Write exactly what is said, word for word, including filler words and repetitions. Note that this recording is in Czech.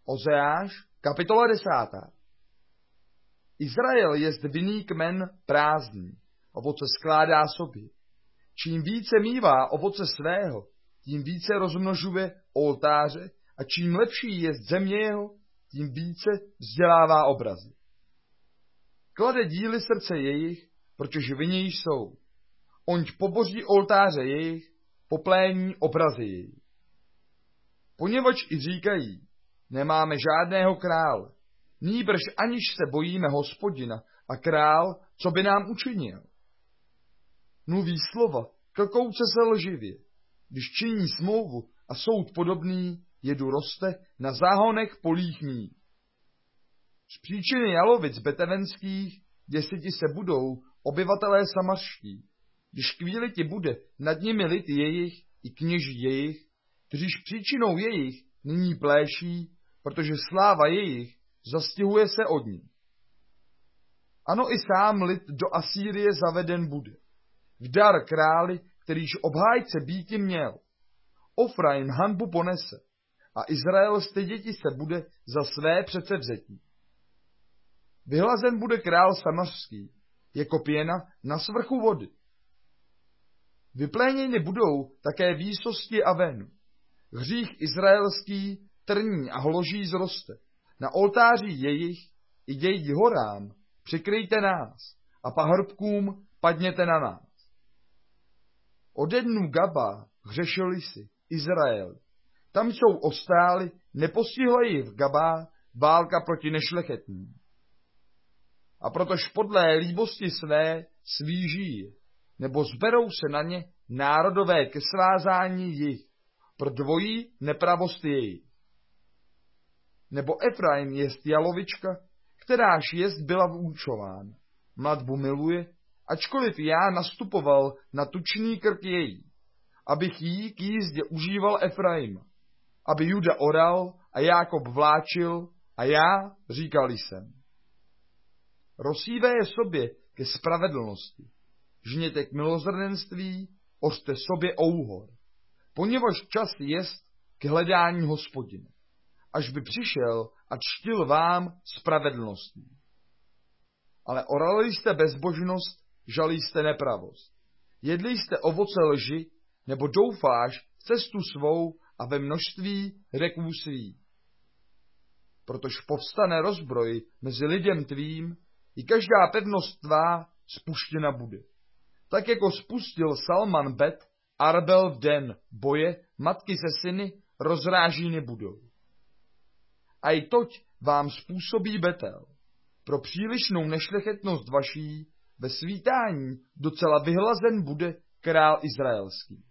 Ozeáš, kapitola desátá. Izrael jest vinný kmen prázdný, ovoce skládá sobě. Čím více mívá ovoce svého, tím více rozmnožuje oltáře a čím lepší je země jeho, tím více vzdělává obrazy. Klade díly srdce jejich, protože vinně jsou. Onť poboří oltáře jejich, poplení obrazy jejich. Poněvadž i říkají, nemáme žádného krále, nýbrž aniž se bojíme Hospodina a král, co by nám učinil. Mluví slova, klkouce se lživě, když činí smlouvu a soud podobný, jedu roste na záhonech polích mých. Z příčiny jalovic betevenských děsiti se budou obyvatelé samařští, když chvíli ti bude nad nimi lid jejich i kněží jejich, kteříž příčinou jejich nyní pléší, protože sláva jejich zastihuje se od ní. Ano, i sám lid do Asýrie zaveden bude. V dar králi, kterýž obhájce býti měl. Ofraim hanbu ponese a Izrael styděti se bude za své předsevzetí. Vyhlazen bude král samařský, jako pěna na svrchu vody. Vypléněny budou také výsosti Avenu. Hřích izraelský trní a hloží zroste. Na oltáři jejich i děj horám přikryjte nás a pahrobkům padněte na nás. Ode dnů Gaba hřešili si Izrael. Tam jsou ostáli, nepostihla jich v Gabá válka proti nešlechetným. A protož podlé líbosti své svíží, nebo zberou se na ně národové ke svázání jich, pro dvojí nepravost jejich. Nebo Efraim jest jalovička, kteráž jest byla vůčována. Mladbu miluje, ačkoliv já nastupoval na tučný krk její, abych jí k jízdě užíval Efraima, aby Juda oral a Jákob vláčil a já říkal jsem. Rozsívé je sobě ke spravedlnosti, žněte k milosrdenství, ořte sobě ouhor, poněvadž čas jest k hledání Hospodina, až by přišel a čtil vám spravedlností. Ale orali jste bezbožnost, žali jste nepravost. Jedli jste ovoce lži, nebo doufáš v cestu svou a ve množství řeků svých. Protož povstane rozbroj mezi lidem tvým, i každá pevnost tvá spuštěna bude. Tak jako spustil Salman Bet, Arbel v den boje, matky se syny rozrážíny budou. A i toť vám způsobí Betel. Pro přílišnou nešlechetnost vaší ve svítání docela vyhlazen bude král izraelský.